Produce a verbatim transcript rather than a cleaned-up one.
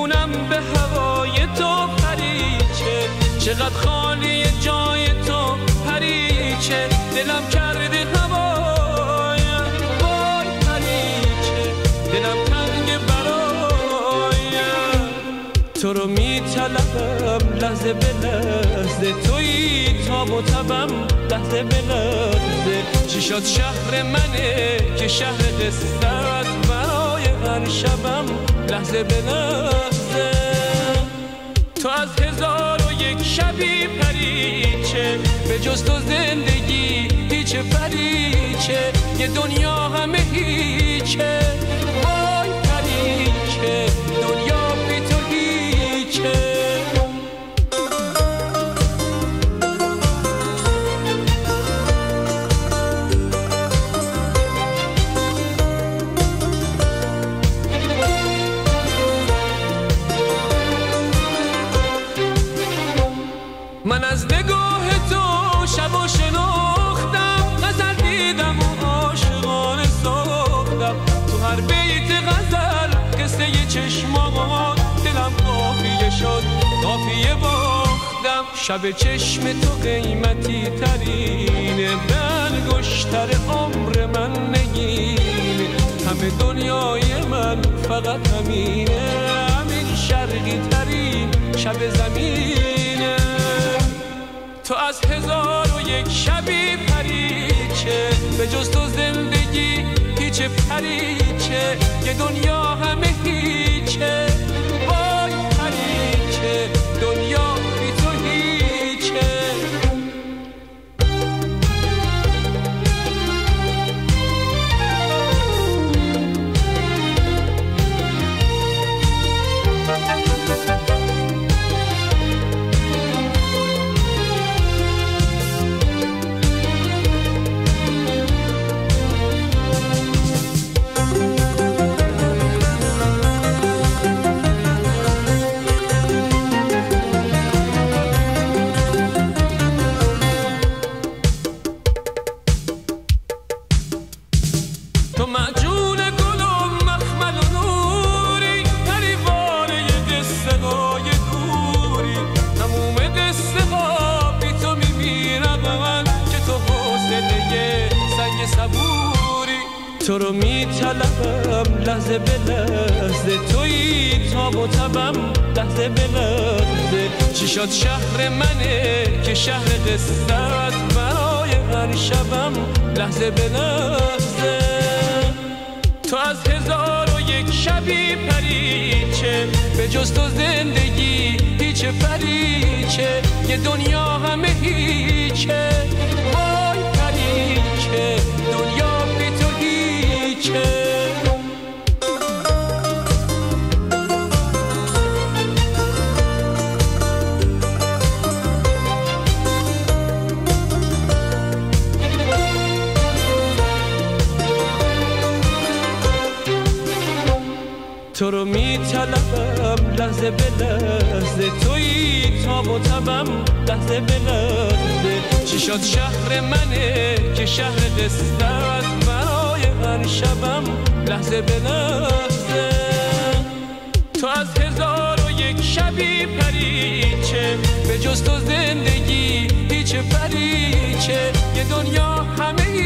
میمونم به هوای تو پریچه، چقدر خالی جای تو پریچه، دلم کرده هوایم وای پریچه، دلم تنگ برایم. تو رو میطلبم لحظه به لحظه، تویی تاب و تبم لحظه به لحظه. چی شد شهر منه که شهر قصه است برای هر شبم لحظه به لحظه. تو از هزار و یک شبی پریچه، به جز تو زندگی هیچ پریچه، یه دنیا همه هیچه وای پریچه، دنیا بی تو هیچه. من از نگاه تو شب و شناختم، غزل دیدم و عاشقانه ساختم. تو هر بیت غزل قصه چشمات، دلم قافیه شد قافیه باختم. شب چشم تو قیمتی ترینه، من گشتر عمر من نگینه. همه دنیای من فقط همینه، همین شرقی ترین شب زمینه. تو از هزار و یک شبی پریچه، به جز تو زندگی هیچ پریچه، یه دنیا همه هیچه وای پریچه، دنیا بی تو هیچه. تو معجون گل و مخمل و نوری، پریوانه ی قصه های دوری. تموم قصه ها بی تو میمیرم من، که تو حوصله سنگ صبوری. تو رو میطلبم لحظه به لحظه، تویی تاب و تبم لحظه به لحظه. چی شد شهر منه که شهر قصه است برای هر شبم لحظه به لحظه. تو از هزار و یک شبی پریچه، به جز تو زندگی هیچ پریچه، یه دنیا همه هیچه وای پریچه، دنیا بی تو هیچه. تو رو میطلبم لحظه به لحظه، تویی تاب و تبم لحظه به لحظه. چی شد شهر منه که شهر قصه است برای هر شبم لحظه به لحظه. تو از هزار و یک شبی پریچه، به جز تو زندگی هیچ پریچه، یه دنیا همه